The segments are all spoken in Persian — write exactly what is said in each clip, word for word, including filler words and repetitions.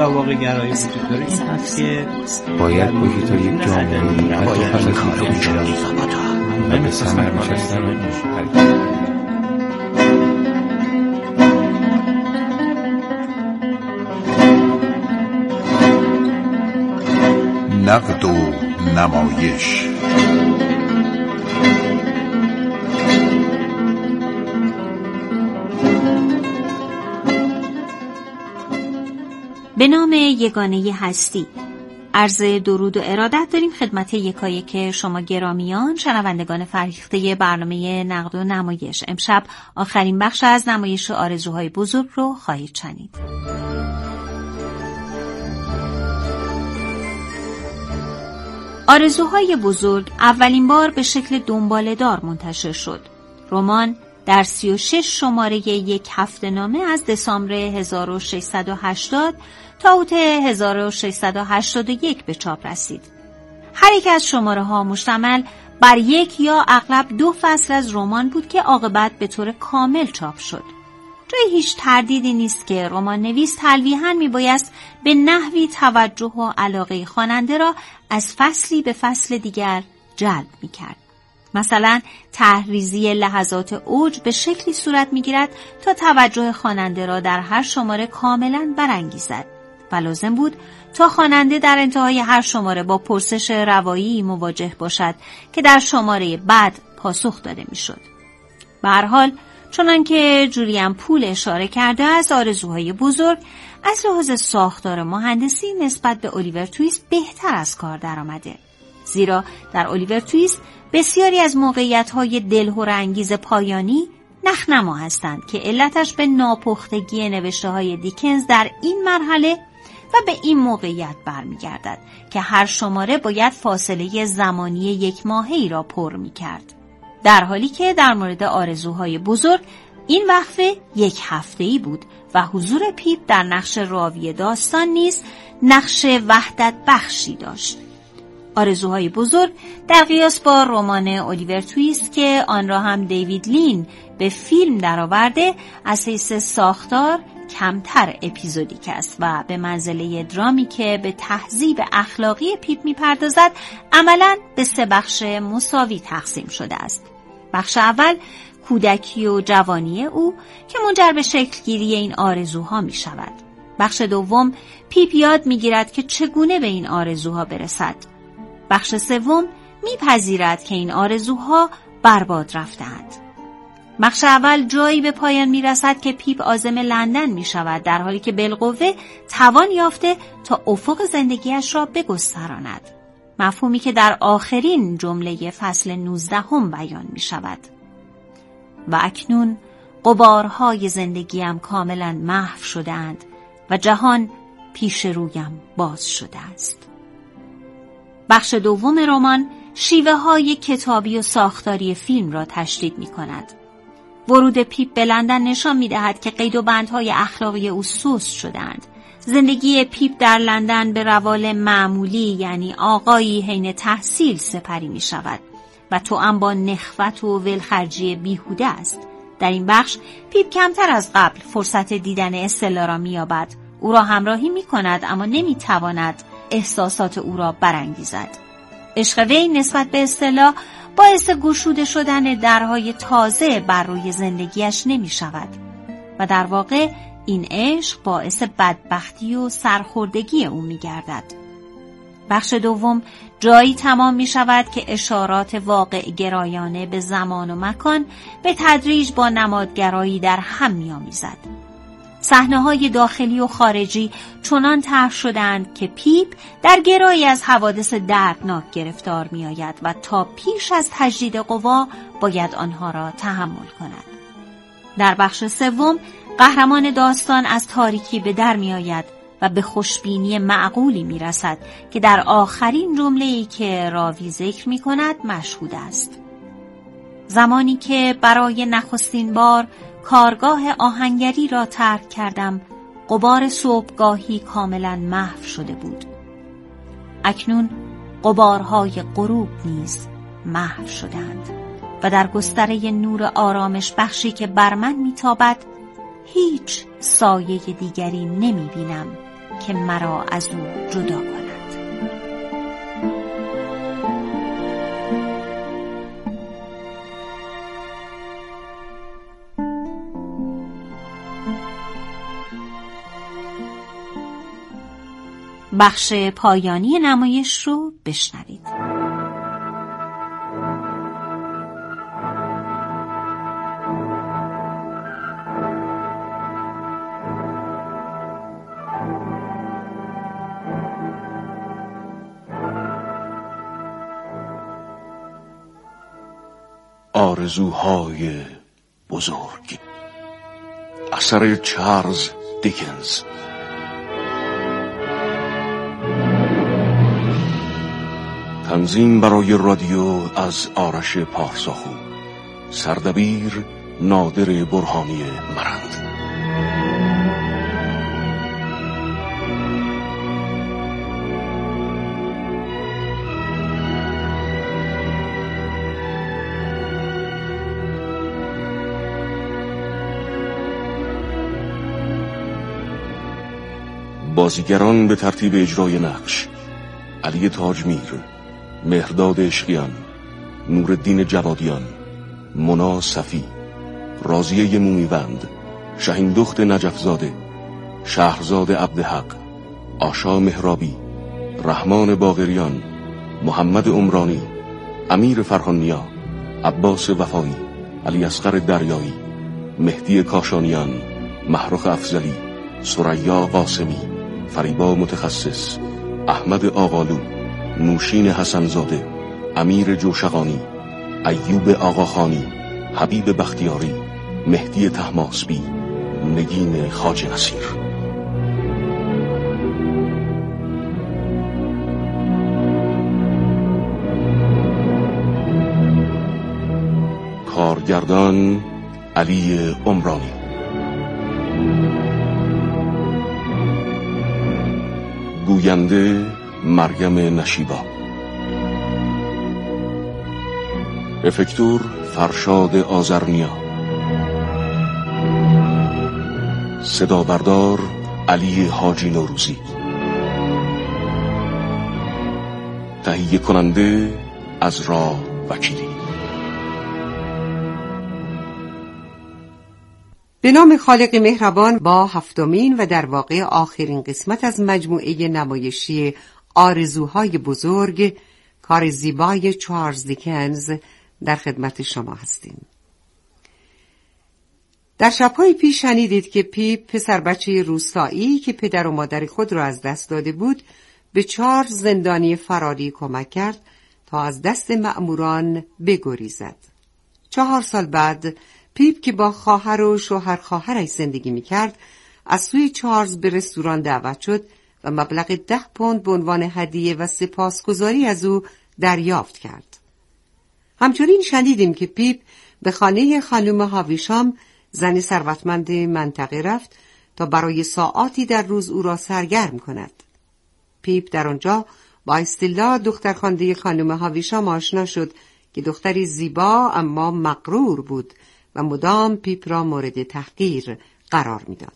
واقع گرایی وجود داره این هست که باید محیط و یک جامعه باید کار میشدی زبادا و به ثمر نشستن نقد و نمایش. به نام یگانه هستی عرض درود و ارادت داریم خدمت یکایک شما گرامیان شنوندگان فرهیخته برنامه نقد و نمایش. امشب آخرین بخش از نمایش آرزوهای بزرگ رو خواهید شنید. آرزوهای بزرگ اولین بار به شکل دنباله‌دار منتشر شد. رمان در سی و شش شماره یک هفته نامه از دسامبر هزار و ششصد و هشتاد تا اوت هزار و ششصد و هشتاد و یک به چاپ رسید. هر یک از شماره ها مشتمل بر یک یا اغلب دو فصل از رمان بود که عاقبت به طور کامل چاپ شد. جای هیچ تردیدی نیست که رمان نویس تلویحاً میبایست به نحوی توجه و علاقه خواننده را از فصلی به فصل دیگر جلب میکرد. مثلا تحریزی لحظات اوج به شکلی صورت میگیرد تا توجه خواننده را در هر شماره کاملا برانگیزد و لازم بود تا خواننده در انتهای هر شماره با پرسش روایی مواجه باشد که در شماره بعد پاسخ داده میشد. به هر حال چنان که جولیان پول اشاره کرده است، آرزوهای بزرگ از لحاظ ساختار مهندسی نسبت به الیور تویست بهتر از کار درآمده، زیرا در الیور تویست بسیاری از موقعیت‌های دلهره‌انگیز پایانی نخنما هستند که علتش به ناپختگی نوشته‌های دیکنز در این مرحله و به این موقعیت برمیگردد که هر شماره باید فاصله زمانی یک ماهه‌ای را پر می‌کرد، در حالی که در مورد آرزوهای بزرگ این وقفه یک هفته‌ای بود و حضور پیپ در نقش راوی داستان نیز نقش وحدت بخشی داشت. آرزوهای بزرگ در قیاس با رمان الیور تویست که آن را هم دیوید لین به فیلم درآورده از حیث ساختار کمتر اپیزودیک است و به منزله درامی که به تهذیب اخلاقی پیپ میپردازد عملاً به سه بخش مساوی تقسیم شده است. بخش اول کودکی و جوانی او که منجر به شکلگیری این آرزوها می شود. بخش دوم پیپ یاد می گیرد که چگونه به این آرزوها برسد. بخش سوم میپذیرد که این آرزوها برباد رفتند. بخش اول جایی به پایان میرسد که پیپ عازم لندن میشود، در حالی که بالقوه توان یافته تا افق زندگیش را بگستراند. مفهومی که در آخرین جمله فصل نوزده هم بیان میشود. و اکنون غبارهای زندگیم کاملا محو شدند و جهان پیش رویم باز شده است. بخش دوم رمان شیوه های کتابی و ساختاری فیلم را تشدید می کند. ورود پیپ به لندن نشان می دهد که قید و بندهای اخلاقی او سست شدند. زندگی پیپ در لندن به روال معمولی یعنی آقایی حین تحصیل سپری می شود و توأم با نخوت و ولخرجی بیهوده است. در این بخش پیپ کمتر از قبل فرصت دیدن استلا را می یابد. او را همراهی می کند اما نمی تواند احساسات او را برانگیزد. عشق وی نسبت به استلا باعث گشوده شدن درهای تازه بر روی زندگیش نمی شود و در واقع این عشق باعث بدبختی و سرخوردگی او می گردد. بخش دوم جایی تمام می شود که اشارات واقع گرایانه به زمان و مکان به تدریج با نمادگرایی در هم می آمیزد. صحنه‌های داخلی و خارجی چنان طرح شدند که پیپ در گرایی از حوادث دردناک گرفتار می‌آید و تا پیش از تجدید قوا باید آنها را تحمل کند. در بخش سوم قهرمان داستان از تاریکی به در می‌آید و به خوشبینی معقولی می‌رسد که در آخرین جمله‌ای که راوی ذکر می‌کند مشهود است. زمانی که برای نخستین بار کارگاه آهنگری را ترک کردم، غبار صبحگاهی کاملا محو شده بود. اکنون غبارهای غروب نیز محو شدند و در گستره نور آرامش بخشی که بر من میتابد هیچ سایه دیگری نمی بینم که مرا از او جدا کند. بخش پایانی نمایش رو بشنوید. آرزوهای بزرگ، اثر چارلز دیکنز. تنظیم برای رادیو از آرش پارساخو. سردبیر نادر برهانی مرند. بازیگران به ترتیب اجرای نقش: علی تاجمیر، مهرداد عشقیان، نورالدین جوادیان، مونا صفی، راضیه مومیوند، شهیندخت نجفزاده، شهرزاد عبدحق، آشا مهرابی، رحمان باقریان، محمد عمرانی، امیر فرهانیا، عباس وفایی، علی اصغر دریایی، مهدی کاشانیان، محروخ افضلی، ثریا قاسمی، فریبا متخصص، احمد آقالو، نوشین حسنزاده، امیر جوشقانی، ایوب آقاخانی، حبیب بختیاری، مهدی طهماسبی، نگین خواجه نصیر. کارگردان علی عمرانی. گوینده مریم نشیبا. افکتور فرشاد آذرنیا. صدا بردار علی حاجی نوروزی. تهیه کننده عزرا وکیلی. به نام خالق مهربان. با هفتمین و در واقع آخرین قسمت از مجموعه نمایشی آرزوهای بزرگ، کار زیبای چارلز دیکنز، در خدمت شما هستیم. در شب‌های پیش شنیدید که پیپ، پسر بچه روستایی که پدر و مادر خود را از دست داده بود، به چارلز زندانی فراری کمک کرد تا از دست مأموران بگریزد. چهار سال بعد پیپ که با خواهر و شوهر خواهرش زندگی می‌کرد، از سوی چارلز به رستوران دعوت شد و مبلغ ده پوند به عنوان هدیه و سپاسگزاری از او دریافت کرد. همچنین شنیدیم که پیپ به خانه خانم هاویشام، زن ثروتمند منطقه، رفت تا برای ساعاتی در روز او را سرگرم کند. پیپ در آنجا با استلا، دخترخوانده خانم هاویشام، آشنا شد که دختری زیبا اما مغرور بود و مدام پیپ را مورد تحقیر قرار میداد.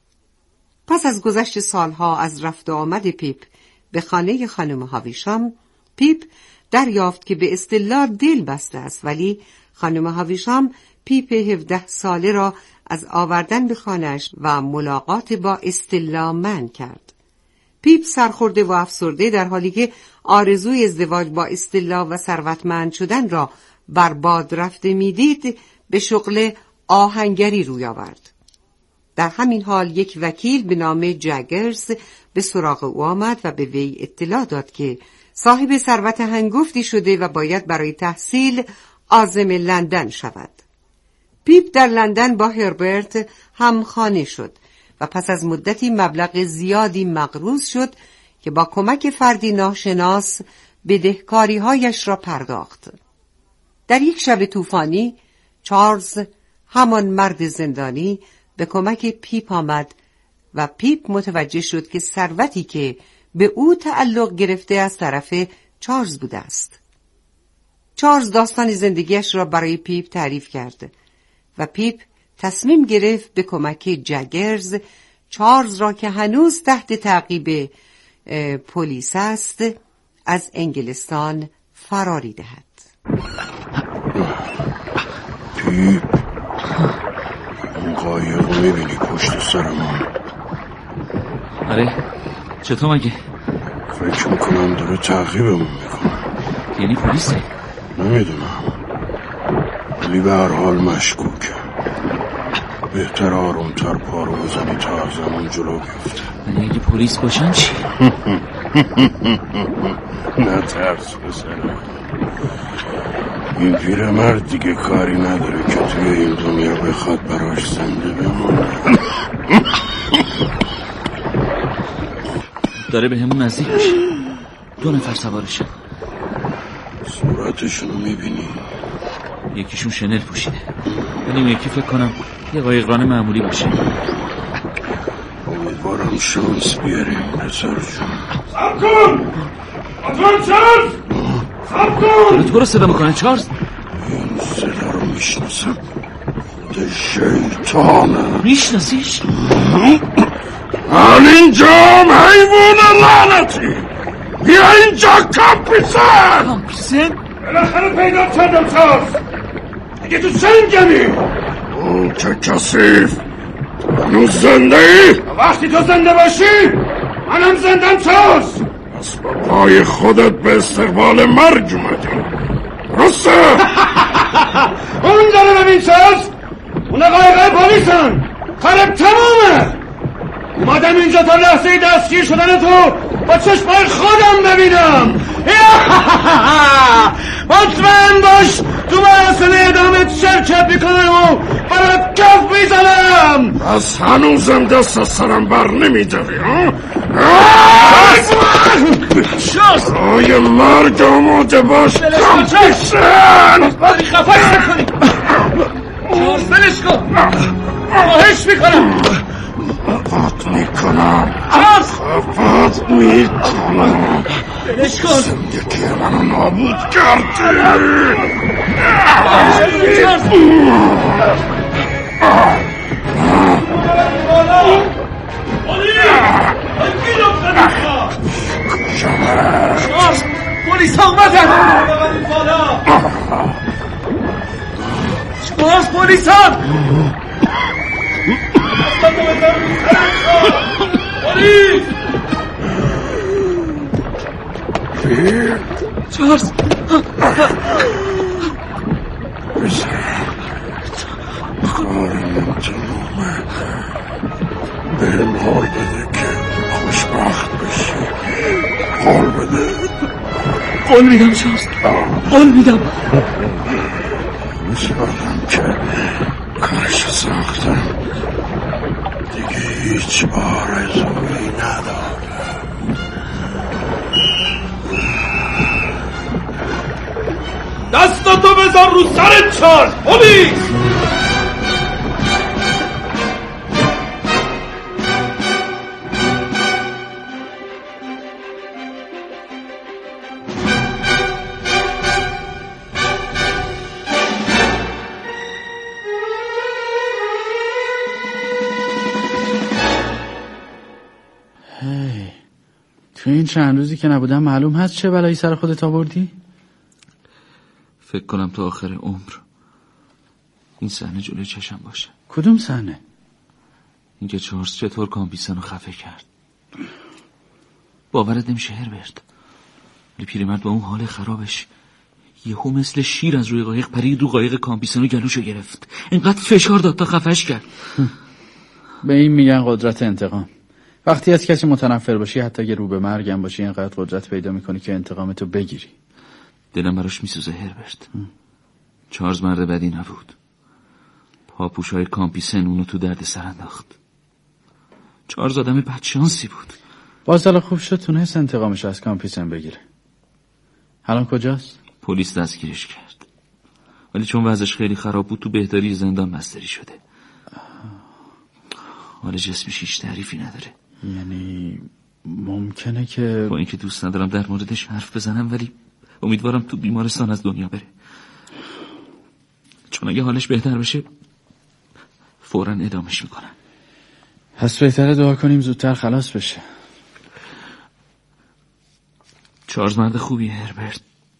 پس از گذشت سالها از رفت و آمد پیپ به خانه خانم هاویشام، پیپ دریافت که به استلا دل بسته است، ولی خانم هاویشام پیپ هفده ساله را از آوردن به خانه‌اش و ملاقات با استلا منع کرد. پیپ سرخورده و افسرده، در حالی که آرزوی ازدواج با استلا و ثروتمند شدن را برباد رفته میدید، به شغل آهنگری روی آورد. در همین حال یک وکیل به نام جگرز به سراغ او آمد و به وی اطلاع داد که صاحب ثروت هنگفتی شده و باید برای تحصیل عازم لندن شود. پیپ در لندن با هربرت همخانه شد و پس از مدتی مبلغ زیادی مقروض شد که با کمک فردی ناشناس بدهکاری‌هایش را پرداخت. در یک شب طوفانی، چارلز، همان مرد زندانی، به کمک پیپ آمد و پیپ متوجه شد که ثروتی که به او تعلق گرفته از طرف چارلز بوده است. چارلز داستان زندگیش را برای پیپ تعریف کرد و پیپ تصمیم گرفت به کمک جگرز چارلز را که هنوز تحت تعقیب پلیس است از انگلستان فراری دهد. پیپ، اون قایق رو میبینی پشت سرمان؟ آره، چطور مگه؟ فکر میکنم داره تعقیبمون میکنه. یعنی پلیسه؟ نمیدونم، ولی به هر حال مشکوکه. بهتر آرومتر پا رو بزنی تا از زمان جلو بیفته. ولی اگه پلیس باشن چی؟ نه ترس بسنه، این پیرمرد دیگه کاری نداره که توی این دنیا بخواد براش زنده بمونه. داره به همون نزدیک میشه. دو نفر سوارشه. صورتشونو میبینی؟ یکیشون شنل پوشیده، ولی اون یکی فکر کنم یه قایقران معمولی باشه. امیدوارم شانس بیاریم پسر جون. سب کن! آتوان چارلز! سب کن! داره تو رو صدا میکنه چارلز؟ این صدا رو میشناسم، خود شیطانه. میشناسیش؟ حال اینجا حیوان لعنتی، بیا اینجا کامپیسن. کامپیسن؟ بالاخره پیدا کردم چارلز. اگه تو سنگمی اون که کثیف، هنوز زنده ای؟ وقتی تو زنده باشی منم زندم چارلز. پس با پای خودت به استقبال مرگ اومدی، درسته؟ اون داره ببین چارلز، اون قایقای پلیسن. کارم تمومه. اومدم اینجا تا لحظه دستگیر شدن تو با چشمای خودم ببینم. مطمئن باش تو مراسم ادامه شرکت میکنم و برات کف میزنم. پس هنوزم دست از سرم بر نمیداری ها؟ شاست برای مرگ آماده باش کامپیسن. بازی خفایش نکنی چارلز، بلش کن. خواهش میکنم. خفت میکنم، چارلز خفت میکنم. بلش کن. زندگی منو نابود کردی. چارلز چارلز پلیس ها اومدن. چارلز پلیس ها پلیس. چارلز کارم تمومه، بهم حال بده که خوشبخت بشی. حال بده. قول میدم چارلز، قول میدم. میسپردم که کارش ساختم، دیگه هیچ آرزویی ندارم. دستاتو بذار رو سرت چارلز. پلیس تو این چند روزی که نبودم معلوم هست چه بلایی سر خودت آوردی؟ فکر کنم تا آخر عمر این صحنه جلوی چشم باشه. کدوم صحنه؟ اینکه چارلز چطور کامپیسن رو خفه کرد. باورت نمیشه هربرت، ولی پیرمرد با اون حال خرابش یهو مثل شیر از روی قایق پرید رو قایق کامپیسن و گلوشو گرفت. اینقدر فشار داد تا خفش کرد. به این میگن قدرت انتقام. وقتی از کسی متنفر باشی، حتی اگه رو به مرگم باشی، اینقدر قدرت پیدا میکنی که انتقامتو بگیری. دلم براش میسوزه هربرت. چارلز مرد بدی نبود. پاپوشای کامپیسن اونو تو درد سر انداخت. چارلز آدم بدشانسی بود. باز حالا خوب شد تونست انتقامش از کامپیسن بگیره. الان کجاست؟ پلیس دستگیرش کرد، ولی چون وضعش خیلی خراب بود تو بهداری زندان بستری شده. حال جسمش هیچ تعریفی نداره. یعنی ممکنه که با اینکه دوست ندارم در موردش حرف بزنم، ولی امیدوارم تو بیمارستان از دنیا بره، چون اگه حالش بهتر بشه فوراً اعدامش میکنن. پس بهتره دعا کنیم زودتر خلاص بشه. چارلز مرد خوبیه هربرت.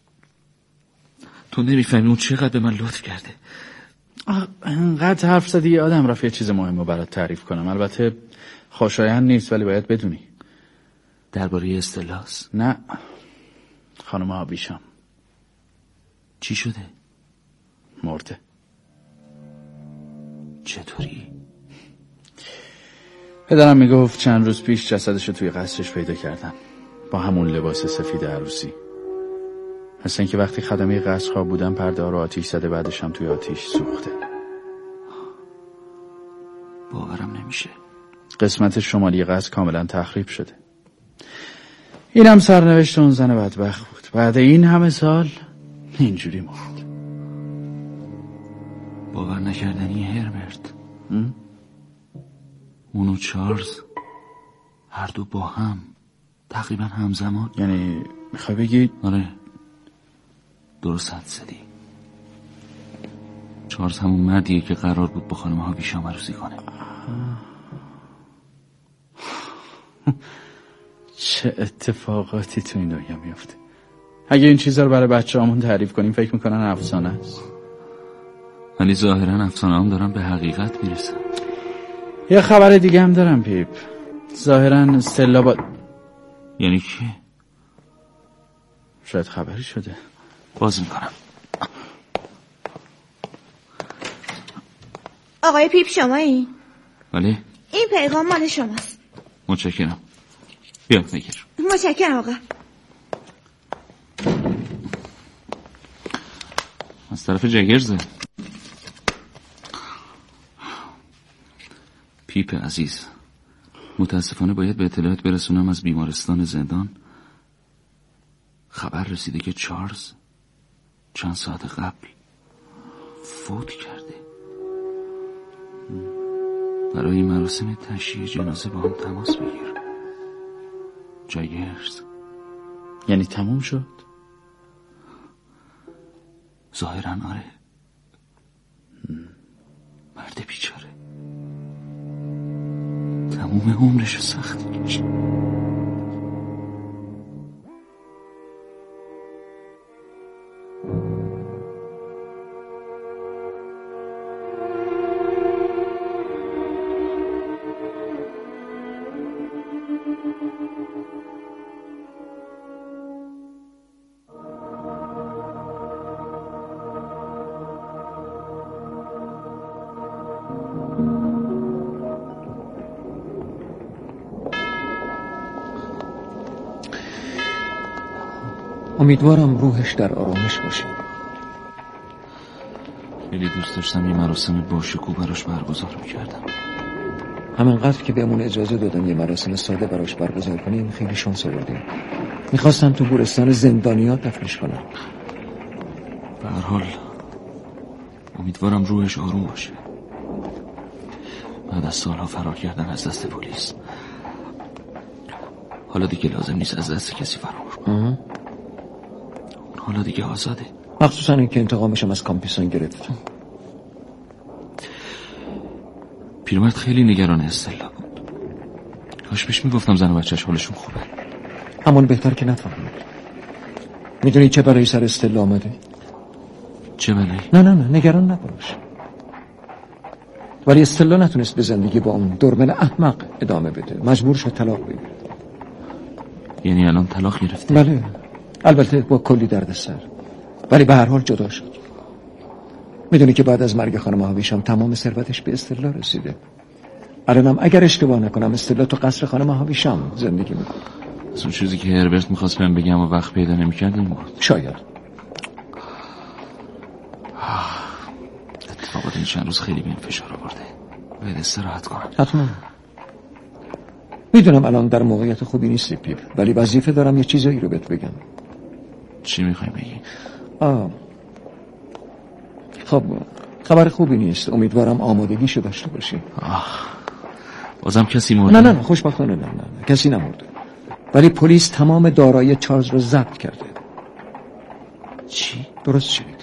تو نمیفهمی اون چقدر به من لطف کرده. انقدر حرف زدی یه آدم رفت یه چیز مهم رو برات تعریف کنم. البته خوشایند نیست ولی باید بدونی. درباره استلاس؟ نه، خانم آبیشام. چی شده؟ مرده. چطوری؟ پدرم میگفت چند روز پیش جسدش رو توی قصرش پیدا کردن با همون لباس سفید عروسی. مثل اینکه وقتی خدمه قصر خواب بودن پرده ها رو آتیش زده، بعدش هم توی آتیش سوخته. باورم نمیشه. قسمت شمالی قصر کاملا تخریب شده. اینم سرنوشت اون زن بدبخت بود. بعد این همه سال اینجوری مرد. باور نکردنی هربرت. اون و چارلز هر دو با هم تقریبا همزمان. یعنی میخوای بگی؟ آره درست حد زدی. چارلز همون مردیه که قرار بود با خانم هاویشام عروسی کنه. چه اتفاقاتی تو این دنیا میفته. اگه این چیزا رو برای بچه‌هامون تعریف کنیم فکر میکنن افسانه است. ولی ظاهرا افسانه هم دارن به حقیقت میرسن. یه خبر دیگه هم دارم پیپ. ظاهرا استلا با... یعنی کی؟ شاید خبری شده. باز میکنم. آقای پیپ شمایی؟ ولی این پیغام مال شماست. متشکرم. بیا بگیر. متشکرم آقا. از طرف جگرزه. پیپ عزیز، متاسفانه باید به اطلاعات برسونم از بیمارستان زندان خبر رسیده که چارلز چند ساعت قبل فوت کرده. برای مراسم تشییع جنازه با هم تماس بگیر. جگرز. یعنی تموم شد؟ ظاهرا آره. مرد بیچاره تموم عمرشو سخت کشید. امیدوارم روحش در آرامش باشه. خیلی دوست داشتم یه مراسم باشکوه براش برگزار میکردم. همینقدر که بهمون اجازه دادن یه مراسم ساده براش برگزار کنیم خیلی شانس آوردیم. میخواستم تو گورستان زندانیات دفنش کنم. به هر حال امیدوارم روحش آروم باشه. بعد از سالها فرار کردن از دست پلیس حالا دیگه لازم نیست از دست کسی فرار کنه. حالا دیگه آزاده. مخصوصا این که انتقامشم از کامپیسون گرفت. پیرمرد خیلی نگران استلا بود. کاش بهش میگفتم زن و بچهش حالشون خوبه. همون بهتر که نفهمید. میدونی چه برای سر استلا آمده؟ چه بلایی؟ نه نه نه نگران نباش. ولی استلا نتونست به زندگی با اون دورمن احمق ادامه بده. مجبور شد طلاق بگیره. یعنی الان طلاق گرفته؟ بله. البته با کلی دردسر. ولی به هر حال جدا شد. میدونی که بعد از مرگ خانم هاویشام تمام ثروتش به استلا رسیده. الانم اگر اشتباه نکنم استلا تو قصر خانم هاویشام زندگی میکنه. از اون چیزی که هربرت میخواست بهم بگم و وقت پیدا نمیکرد این بود. شاید. اتفاقات این چند روز خیلی بهم فشار آورده. باید استراحت کنم. حتما. میدونم الان در موقعیت خوبی نیستی پیپ، ولی وظیفه دارم یه چیزایی رو بهت بگم. چی میخوای بگی؟ آه. خب خبر خوبی نیست. امیدوارم آمادگیشو داشته باشی. آه. بازم کسی مرده؟ نه نه نه خوشبختانه نه نه نه کسی نمرده. ولی پلیس تمام دارایی چارلز رو ضبط کرده. چی؟ درست شنیدی.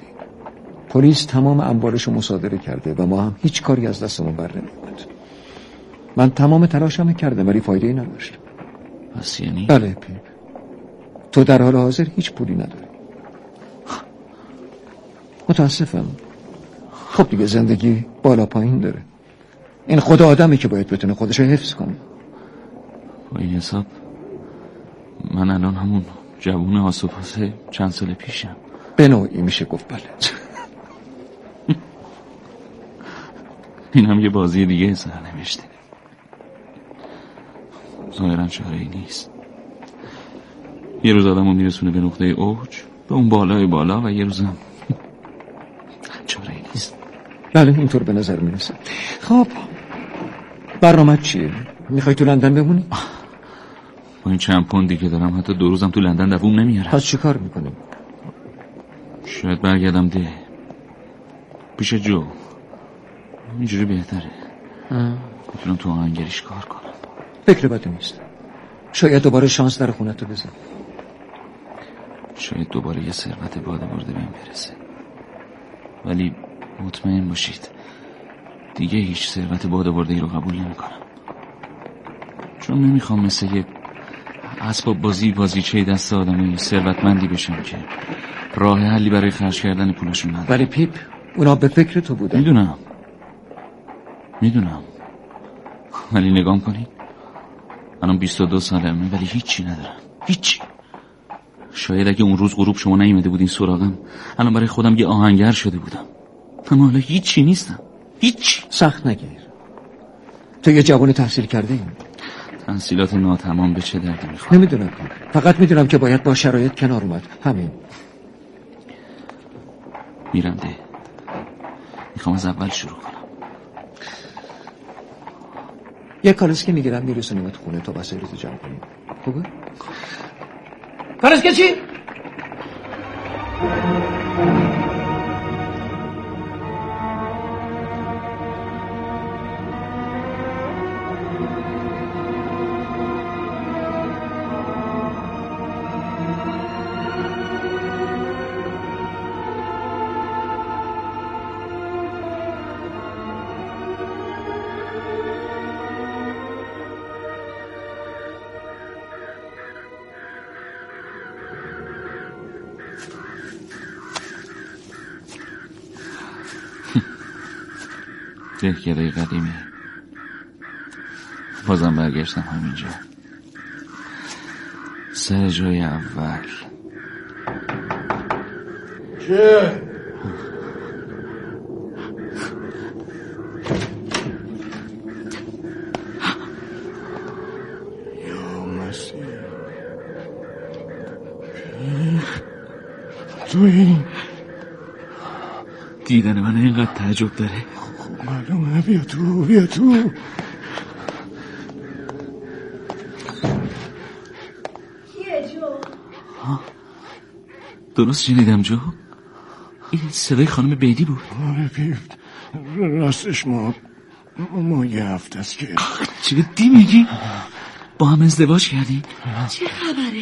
پلیس تمام اموالش رو مصادره کرده و ما هم هیچ کاری از دستمون بر نمیاد. من تمام تلاشم کردم ولی فایده ای نداشت. پس یعنی؟ بله پیپ، تو در حال حاضر هیچ پولی نداری. متاسفم. خب دیگه زندگی بالا پایین داره. این خود آدمی که باید بتونه خودش رو حفظ کنه. با این حساب من الان همون جوون آسوپاسه چند سال پیشم. به نوعی میشه گفت بله. این هم یه بازی دیگه سرنوشته. ظاهرا چاره‌ای نیست. یه روز آدمو میرسونه به نقطه اوج، به اون بالای بالا، و یه روزم چاره‌ای نیست. بله اینطور به نظر میرسه. خب برنامه چیه؟ میخوای تو لندن بمونی؟ با این چند پوندی که دارم حتی دو روزم تو لندن دووم نمیاره. پس چی کار میکنیم؟ شاید برگردم ده پیش جو. اینجوری بهتره. میتونم تو آهنگریش کار کنم. فکر بدی نیست. شاید دوباره شانس در خونت رو بزن. شاید دوباره یه ثروت بادمرده بهم برسه، ولی مطمئن باشید دیگه هیچ ثروت بادمرده‌ای رو قبول نمیکنم. چون نمیخوام مثل یه اسباب بازی بازیچه دست آدمای ثروتمندی بشم که راه حلی برای خرج کردن پولشون نداره. ولی پیپ اونا به فکر تو بودن. میدونم میدونم ولی نگام کنی منم بیست و دو سالمه ولی هیچی ندارم. هیچی. شاید اگه اون روز غروب شما نیومده بودین سراغم الان برای خودم یه آهنگر شده بودم، اما حالا هیچی نیستم. هیچ. سخت نگیر. تو یه جوان تحصیل کرده ایم. تحصیلات ناتمام به چه دردی میخواد؟ نمیدونم، فقط میدونم که باید با شرایط کنار اومد. همین. میرم ده. میخوام از اول شروع کنم. یه کالسکه میگیرم میرسونیمت خونه تا وسایلتو جمع کنیم. خوبه؟ کالسکه چی؟ دهکده قدیمی. بازم برگشتم همینجا، سر جای اول. چه؟ یا مسیح، تو این دیدن من اینقدر تعجب داره؟ معلومه. بیا تو بیا تو. کیه جو؟ درست شنیدم جو؟ این صدای خانم بیدی بود. آره پیپ، راستش ما ما یه هفته است که چی میگی؟ با هم ازدواج کردی؟ چه خبره؟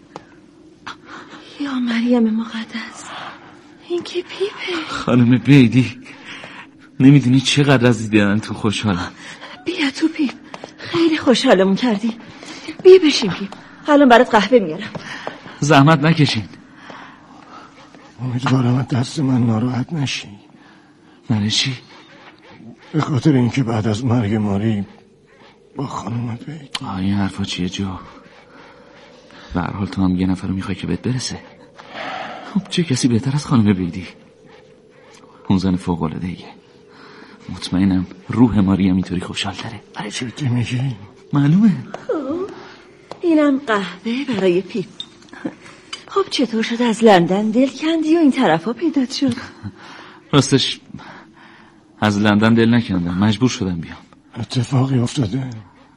یا مریم مقدس، این که پیپه. خانم بیدی، نمیدونی چقدر از دیدن تو خوشحالم. بیا تو پیپ، خیلی خوشحالمون کردی. بیا بشین پیپ، الان برات قهوه میارم. زحمت نکشین. امیدوارم دست من ناراحت نشی. برای چی؟ به خاطر اینکه بعد از مرگ ماری با خانم بیدی. آه این حرفا چیه جو؟ به هر حال تو هم یه نفر رو میخوای که بهت برسه. خب چه کسی بهتر از خانم بیدی؟ اون زن فوق العاده ایه. مطمئنم روح ماری هم اینطوری خوشحال تره. برای جدی میگی؟ معلومه. خب اینم قهوه برای پیپ. خب چطور شد از لندن دل کندی و این طرفا پیدات شد؟ راستش از لندن دل نکندم، مجبور شدم بیام. اتفاقی افتاده؟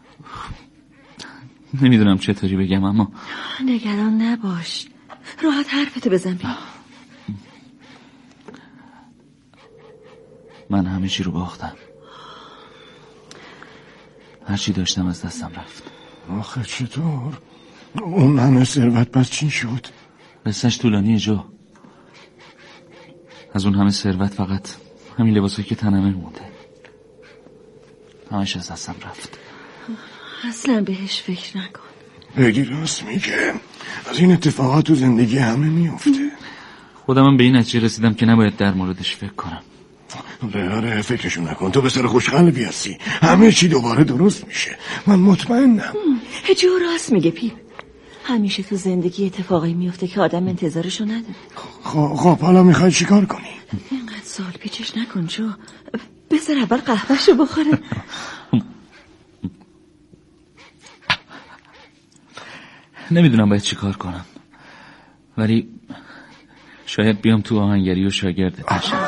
نمیدونم چطوری بگم، اما نگران نباش، راحت حرفتو بزن بیم. من همه چی رو باختم. هرچی داشتم از دستم رفت. آخه چطور؟ اون همه ثروت پس چی شد؟ قصه‌اش طولانیه جو. از اون همه ثروت فقط همین لباسایی که تنمه مونده. همش از دستم رفت. اصلا بهش فکر نکن. بگی راست میگه، از این اتفاقات تو زندگی همه میفته. خودم به این نتیجه رسیدم که نباید در موردش فکر کنم. آره فکرشو نکن، تو به سر خوشقلبی هستی، همه چی دوباره درست میشه، من مطمئنم. جو راست میگه پیپ، همیشه تو زندگی اتفاقی میفته که آدم انتظارشو نداره. خب خب حالا میخوای چیکار کنی؟ اینقدر سال پیچش نکن جو، بذار اول قهوه‌شو بخوره. نمیدونم باید چی کار کنم، ولی شاید بیام تو آهنگری و شاگردت بشم.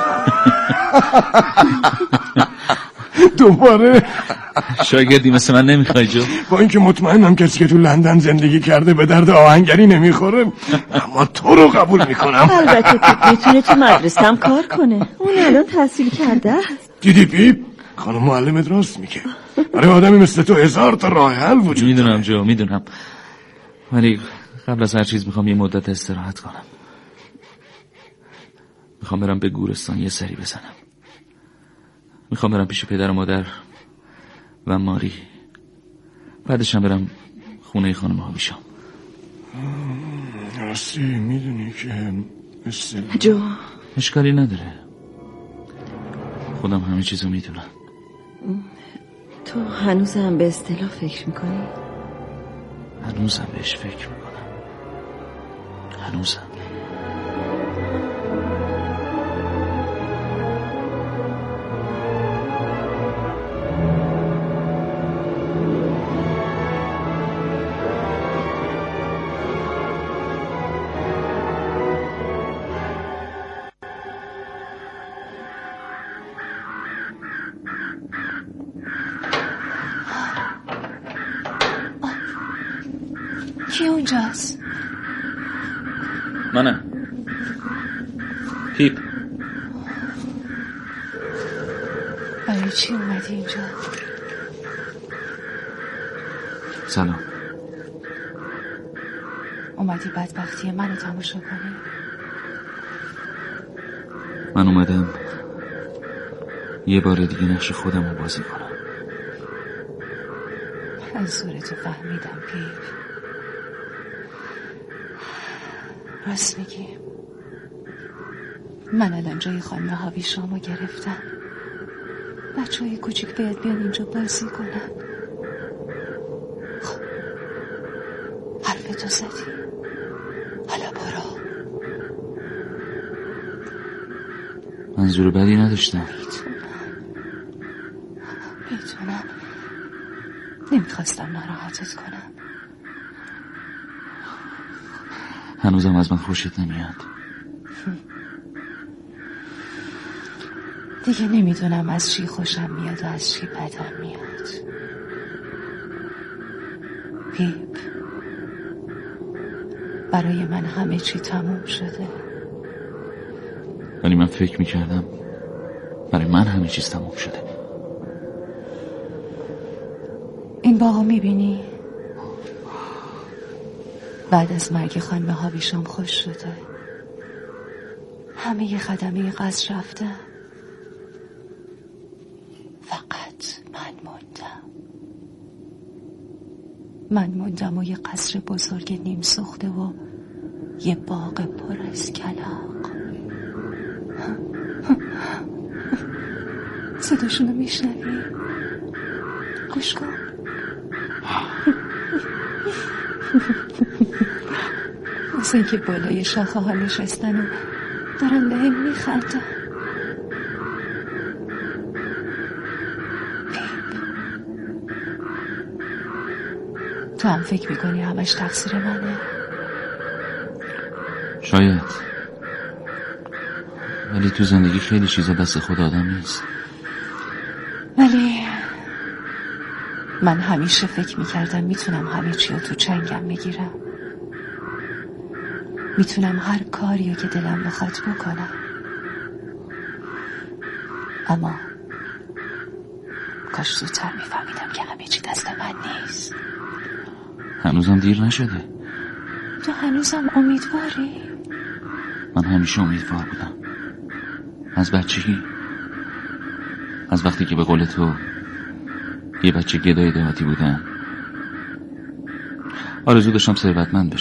دوباره شاگردی مثل من نمیخوای جو؟ با اینکه مطمئنم کسی که تو لندن زندگی کرده به درد آهنگری نمیخوره، اما تو رو قبول میکنم. البته پیپ میتونه تو مدرسه هم کار کنه، اون الان تحصیل کرده است. دیدی پیپ؟ خانم معلمت راست میگه، برای آدمی مثل تو هزار تا راه حل وجود داره. میدونم جو، میدونم، ولی قبل از هر چیز میخوام یه مدت استراحت کنم. میخوام برم به گورستان یه سری بزنم. میخوام برم پیش پدر و مادر و ماری، بعدش هم برم خونه خانم هاویشام. راستی میدونی که مثل جو اشکالی نداره، خودم همه چیزو میدونم. تو هنوزم به اصطلاح فکر میکنی؟ هنوزم بهش فکر میکنم، هنوزم. کی اونجاست؟ منم، پیپ. برای چی اومدی اینجا؟ سلام. اومدی بدبختی منو تماشا کنی؟ من اومدم یه بار دیگه نقش خودم رو بازی کنم. منظورتو فهمیدم پیپ. راست میگی، من الان جای خانم هاویشامو گرفتم. بچه های کوچیک باید بیان اینجا بازی کنن. خب حرفتو زدی، حالا برو. منظور بدی نداشتم. میتونم میتونم نمیخواستم ناراحتت کنم. هنوزم از من خوشت نمیاد؟ دیگه نمیدونم از چی خوشم میاد و از چی بدم میاد. پیپ، برای من همه چی تموم شده. ولی من فکر میکردم برای من همه چیز تموم شده. این باغو میبینی؟ بعد از مرگ خانم هاویشام خوش شده. همه ی خدمه قصر رفته، فقط من موندم. من موندم و یه قصر بزرگ نیم سوخته و یه باغ پر از کلاغ. صداشونو میشنوی؟ گوش کن. مثل اینکه بالای شاخه ها نشستن و دارن به هم میخندن. پیپ، تو هم فکر میکنی همش تقصیر منه؟ شاید، ولی تو زندگی خیلی چیزا دست خود آدم نیست. ولی من همیشه فکر میکردم میتونم همه چی رو تو چنگم میگیرم. میتونم هر کاری رو که دلم بخواد بکنم. اما کاش زودتر میفهمیدم که همه چی دست من نیست. هنوزم دیر نشده. تو هنوزم امیدواری؟ من همیشه امیدوار بودم، از بچگی، از وقتی که به قول تو یه بچه گدای دهاتی بودم. آرزو داشتم ثروتمند بشم.